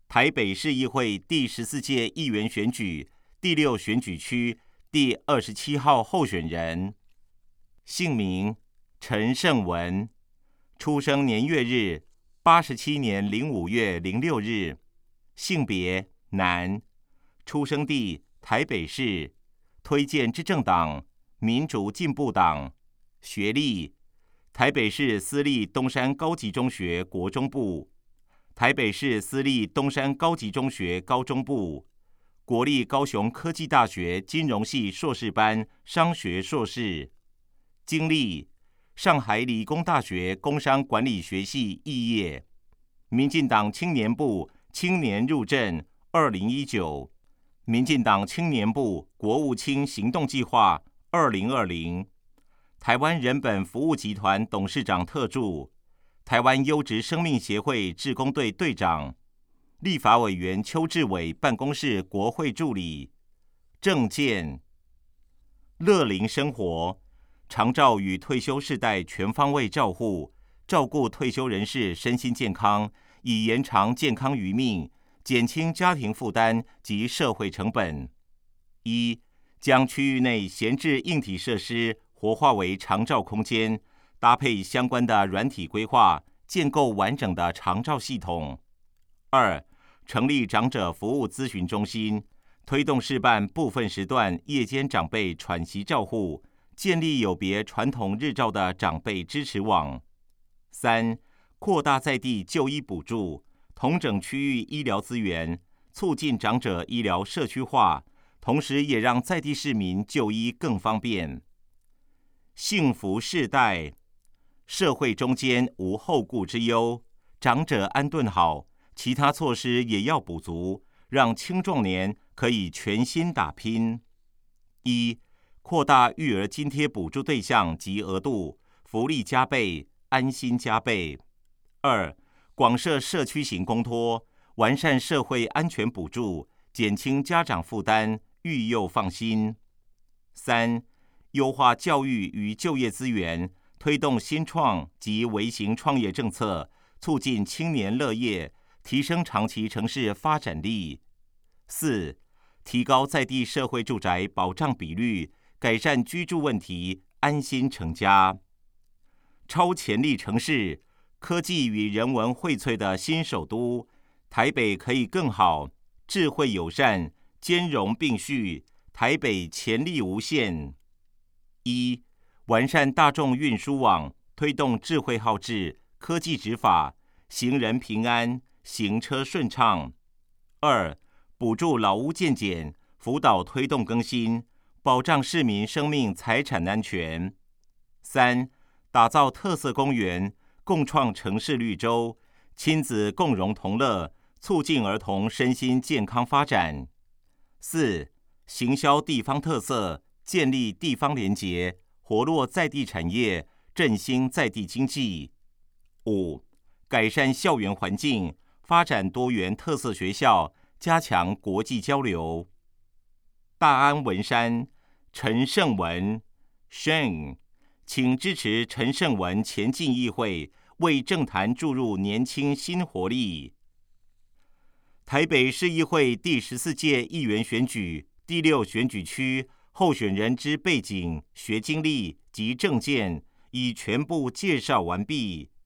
台北市议会第14届议员选举第6选举区第27号候选人。姓名：陈胜文，出生年月日：87年05月06日，性别：男，出生地：台北市，推荐之政党：民主进步党，学历：台北市私立东山高级中学国中部，台北市私立东山高级中学高中部，国立高雄科技大学金融系硕士班商学硕士。经历：上海理工大学工商管理学系肄业，民进党青年部青年入政2019，民进党青年部国务卿行动计划2020，台湾人本服务集团董事长特助，台湾优质生命协会志工队队长，立法委员邱志伟办公室国会助理。政见：乐龄生活，长照与退休世代全方位照护，照顾退休人士身心健康，以延长健康余命，减轻家庭负担及社会成本。一、将区域内闲置硬体设施活化为长照空间，搭配相关的软体规划，建构完整的长照系统。二、成立长者服务咨询中心，推动示范部分时段夜间长辈喘息照护，建立有别传统日照的长辈支持网。三、扩大在地就医补助，统整区域医疗资源，促进长者医疗社区化，同时也让在地市民就医更方便。幸福世代，社会中间无后顾之忧，长者安顿好，其他措施也要补足，让青壮年可以全心打拼。一、扩大育儿津贴补助对象及额度，福利加倍，安心加倍。二、广设社区型公托，完善社会安全补助，减轻家长负担，育幼放心。三、优化教育与就业资源，推动新创及微型创业政策，促进青年乐业，提升长期城市发展力。四、提高在地社会住宅保障比率，改善居住问题，安心成家。超潜力城市，科技与人文荟萃的新首都，台北可以更好，智慧友善，兼容并蓄，台北潜力无限。一、完善大众运输网，推动智慧号志、科技执法，行人平安，行车顺畅。二、补助老屋健检，辅导推动更新，保障市民生命财产安全。三、打造特色公园，共创城市绿洲，亲子共融同乐，促进儿童身心健康发展。四、行销地方特色，建立地方连结，活络在地产业，振兴在地经济。五、改善校园环境，发展多元特色学校，加强国际交流。大安文山，陈胜文 Shane， 请支持陈胜文前进议会，为政坛注入年轻新活力。台北市议会第14届议员选举第6选举区候选人之背景、学经历及政见已全部介绍完毕。